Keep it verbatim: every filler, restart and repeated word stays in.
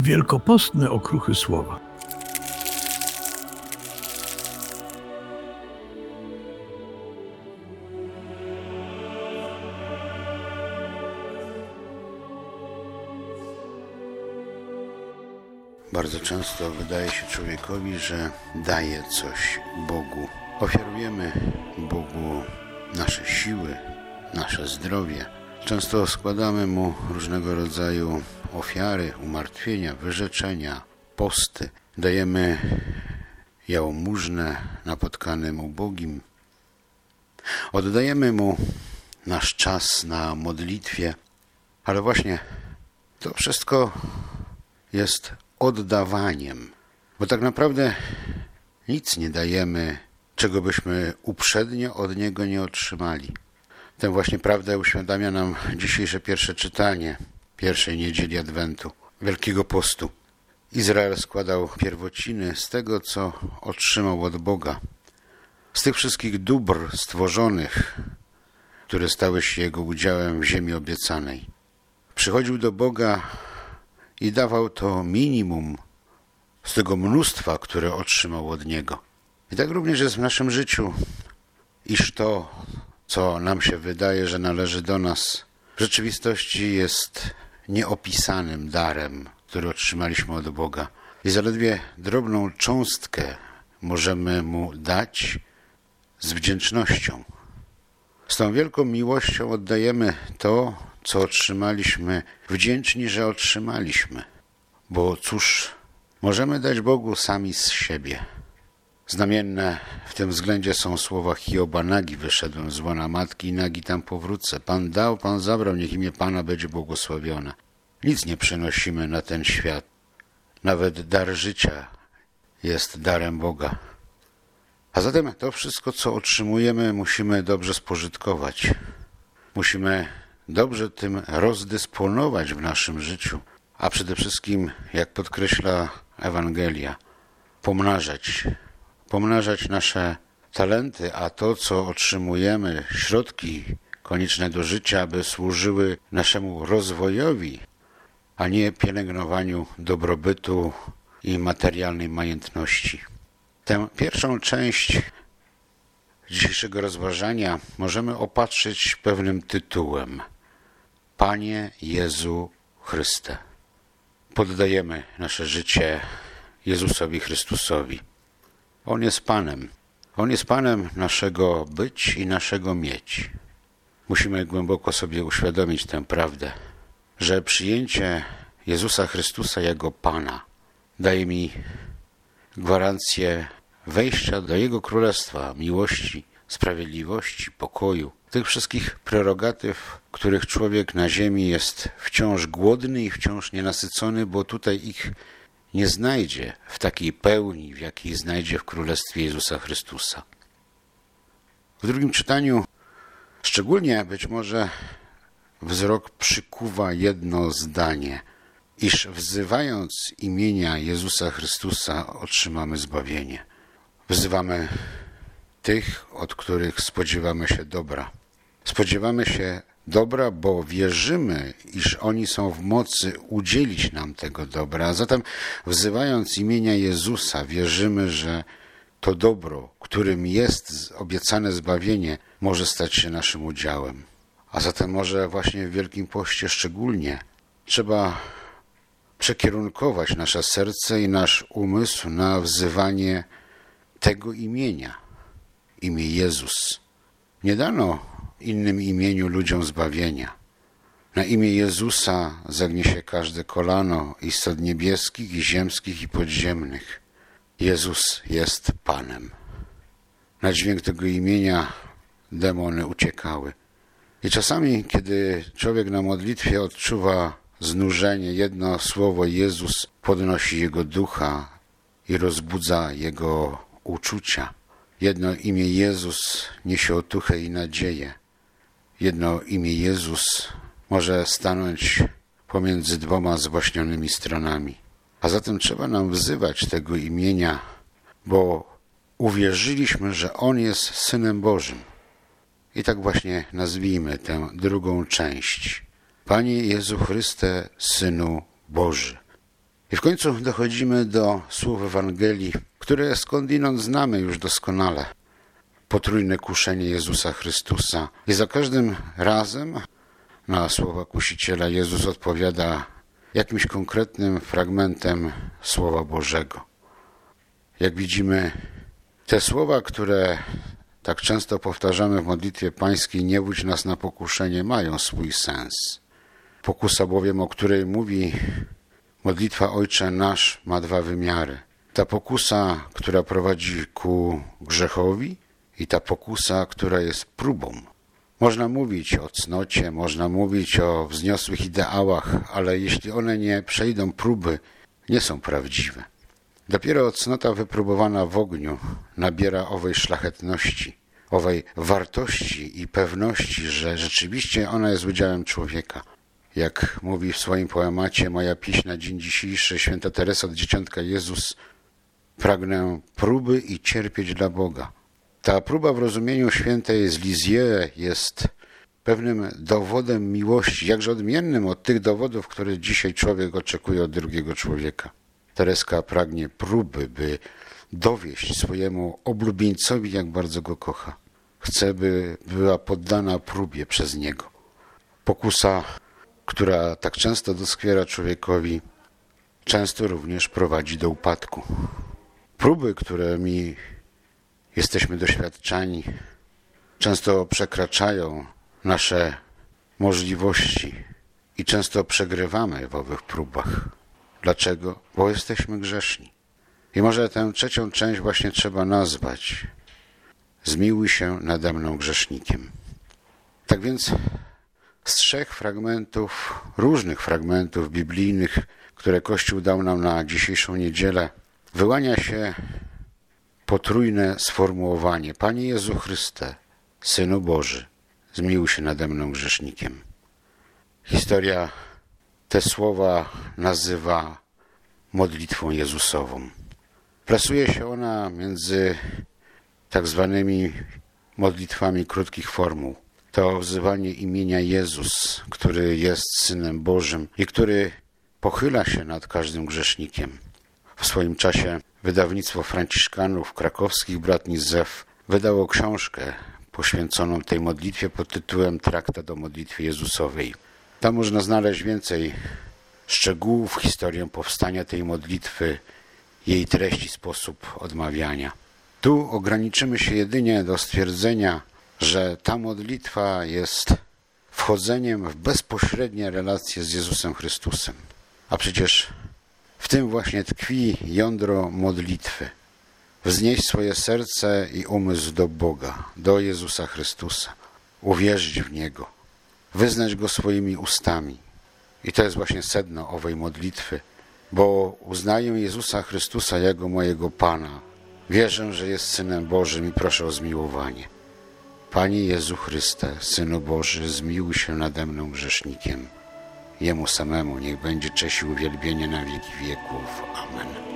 Wielkopostne okruchy słowa. Bardzo często wydaje się człowiekowi, że daje coś Bogu. Ofiarujemy Bogu nasze siły, nasze zdrowie. Często składamy Mu różnego rodzaju ofiary, umartwienia, wyrzeczenia, posty. Dajemy jałmużnę napotkanym ubogim. Oddajemy Mu nasz czas na modlitwie, ale właśnie to wszystko jest oddawaniem, bo tak naprawdę nic nie dajemy, czego byśmy uprzednio od Niego nie otrzymali. Tę właśnie prawdę uświadamia nam dzisiejsze pierwsze czytanie pierwszej niedzieli Adwentu, Wielkiego Postu. Izrael składał pierwociny z tego, co otrzymał od Boga, z tych wszystkich dóbr stworzonych, które stały się jego udziałem w ziemi obiecanej. Przychodził do Boga i dawał to minimum z tego mnóstwa, które otrzymał od Niego. I tak również jest w naszym życiu, iż to, co nam się wydaje, że należy do nas, w rzeczywistości jest nieopisanym darem, który otrzymaliśmy od Boga. I zaledwie drobną cząstkę możemy Mu dać z wdzięcznością. Z tą wielką miłością oddajemy to, co otrzymaliśmy, wdzięczni, że otrzymaliśmy. Bo cóż, możemy dać Bogu sami z siebie. Znamienne w tym względzie są słowa Hioba: nagi wyszedłem z łona matki i nagi tam powrócę. Pan dał, Pan zabrał, niech imię Pana będzie błogosławione. Nic nie przynosimy na ten świat. Nawet dar życia jest darem Boga. A zatem to wszystko, co otrzymujemy, musimy dobrze spożytkować. Musimy dobrze tym rozdysponować w naszym życiu, a przede wszystkim, jak podkreśla Ewangelia, pomnażać. Pomnażać nasze talenty, a to, co otrzymujemy, środki konieczne do życia, aby służyły naszemu rozwojowi, a nie pielęgnowaniu dobrobytu i materialnej majętności. Tę pierwszą część dzisiejszego rozważania możemy opatrzyć pewnym tytułem: Panie Jezu Chryste. Poddajemy nasze życie Jezusowi Chrystusowi. On jest Panem. On jest Panem naszego być i naszego mieć. Musimy głęboko sobie uświadomić tę prawdę, że przyjęcie Jezusa Chrystusa jako Pana daje mi gwarancję wejścia do Jego Królestwa, miłości, sprawiedliwości, pokoju, tych wszystkich prerogatyw, których człowiek na ziemi jest wciąż głodny i wciąż nienasycony, bo tutaj ich nie znajdzie w takiej pełni, w jakiej znajdzie w Królestwie Jezusa Chrystusa. W drugim czytaniu szczególnie być może wzrok przykuwa jedno zdanie, iż wzywając imienia Jezusa Chrystusa otrzymamy zbawienie. Wzywamy tych, od których spodziewamy się dobra. Spodziewamy się dobra, bo wierzymy, iż oni są w mocy udzielić nam tego dobra. A zatem wzywając imienia Jezusa wierzymy, że to dobro, którym jest obiecane zbawienie, może stać się naszym udziałem. A zatem może właśnie w Wielkim Poście szczególnie trzeba przekierunkować nasze serce i nasz umysł na wzywanie tego imienia, imię Jezus. Nie dano innym imieniu ludziom zbawienia. Na imię Jezusa zagnie się każde kolano istot niebieskich i ziemskich i podziemnych. Jezus jest Panem. Na dźwięk tego imienia demony uciekały. I czasami, kiedy człowiek na modlitwie odczuwa znużenie, jedno słowo Jezus podnosi jego ducha i rozbudza jego uczucia. Jedno imię Jezus niesie otuchę i nadzieję. Jedno imię Jezus może stanąć pomiędzy dwoma zwaśnionymi stronami. A zatem trzeba nam wzywać tego imienia, bo uwierzyliśmy, że On jest Synem Bożym. I tak właśnie nazwijmy tę drugą część. Panie Jezu Chryste, Synu Boży. I w końcu dochodzimy do słów Ewangelii, które skądinąd znamy już doskonale. Potrójne kuszenie Jezusa Chrystusa. I za każdym razem na słowa kusiciela Jezus odpowiada jakimś konkretnym fragmentem Słowa Bożego. Jak widzimy, te słowa, które tak często powtarzamy w modlitwie pańskiej, nie wódź nas na pokuszenie, mają swój sens. Pokusa bowiem, o której mówi modlitwa Ojcze Nasz, ma dwa wymiary. Ta pokusa, która prowadzi ku grzechowi, i ta pokusa, która jest próbą. Można mówić o cnocie, można mówić o wzniosłych ideałach, ale jeśli one nie przejdą próby, nie są prawdziwe. Dopiero cnota wypróbowana w ogniu nabiera owej szlachetności, owej wartości i pewności, że rzeczywiście ona jest udziałem człowieka. Jak mówi w swoim poemacie Moja pieśń na dzień dzisiejszy święta Teresa od Dzieciątka Jezus, pragnę próby i cierpieć dla Boga. Ta próba w rozumieniu świętej z Lisieux jest pewnym dowodem miłości, jakże odmiennym od tych dowodów, które dzisiaj człowiek oczekuje od drugiego człowieka. Tereska pragnie próby, by dowieść swojemu oblubieńcowi, jak bardzo go kocha. Chce, by była poddana próbie przez niego. Pokusa, która tak często doskwiera człowiekowi, często również prowadzi do upadku. Próby, którymi jesteśmy doświadczani, często przekraczają nasze możliwości i często przegrywamy w owych próbach. Dlaczego? Bo jesteśmy grzeszni. I może tę trzecią część właśnie trzeba nazwać: zmiłuj się nade mną grzesznikiem. Tak więc z trzech fragmentów, różnych fragmentów biblijnych, które Kościół dał nam na dzisiejszą niedzielę, wyłania się potrójne sformułowanie: Panie Jezu Chryste, Synu Boży, zmiłuj się nade mną grzesznikiem. Historia te słowa nazywa modlitwą Jezusową. Plasuje się ona między tak zwanymi modlitwami krótkich formuł. To wzywanie imienia Jezus, który jest Synem Bożym i który pochyla się nad każdym grzesznikiem. W swoim czasie wydawnictwo franciszkanów krakowskich brat Nizew wydało książkę poświęconą tej modlitwie pod tytułem Traktat o modlitwie Jezusowej. Tam można znaleźć więcej szczegółów, historię powstania tej modlitwy, jej treść i sposób odmawiania. Tu ograniczymy się jedynie do stwierdzenia, że ta modlitwa jest wchodzeniem w bezpośrednie relacje z Jezusem Chrystusem. A przecież w tym właśnie tkwi jądro modlitwy. Wznieść swoje serce i umysł do Boga, do Jezusa Chrystusa. Uwierzyć w Niego. Wyznać Go swoimi ustami. I to jest właśnie sedno owej modlitwy, bo uznaję Jezusa Chrystusa jako mojego Pana. Wierzę, że jest Synem Bożym i proszę o zmiłowanie. Panie Jezu Chryste, Synu Boży, zmiłuj się nade mną grzesznikiem. Jemu samemu niech będzie cześć i uwielbienie na wieki wieków. Amen.